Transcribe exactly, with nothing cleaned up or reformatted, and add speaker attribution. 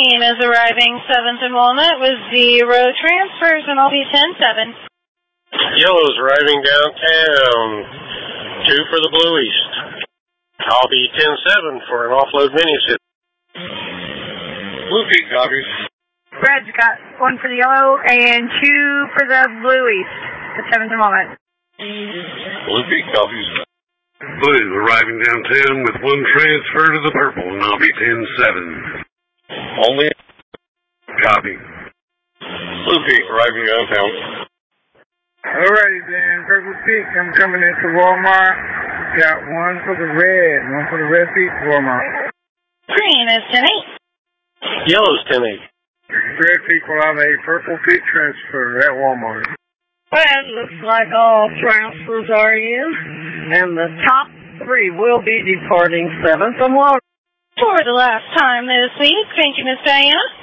Speaker 1: Green is arriving seventh and Walnut with zero transfers, and I'll be ten seven.
Speaker 2: Yellow's arriving downtown. Two for the Blue East. I'll be ten seven for an offload mini sit.
Speaker 3: Blue Peak copies.
Speaker 4: Red's got one for the Yellow and two for the Blue East. The seventh and Walnut.
Speaker 3: Blue Peak copies.
Speaker 5: Blue arriving downtown with one transfer to the Purple, and I'll be ten seven.
Speaker 3: Only.
Speaker 5: Copy.
Speaker 3: Blue Peak arriving downtown.
Speaker 6: Alrighty then, Purple Peak, I'm coming into Walmart. Got one for the red, one for the red peak, Walmart.
Speaker 1: Green is ten eight.
Speaker 2: Yellow's ten eight.
Speaker 6: Red peak will have a Purple Peak transfer at Walmart.
Speaker 7: Well, it looks like all transfers are in, and the top three will be departing seventh and Walnut.
Speaker 1: For the last time this week, thank you, Miss Diana.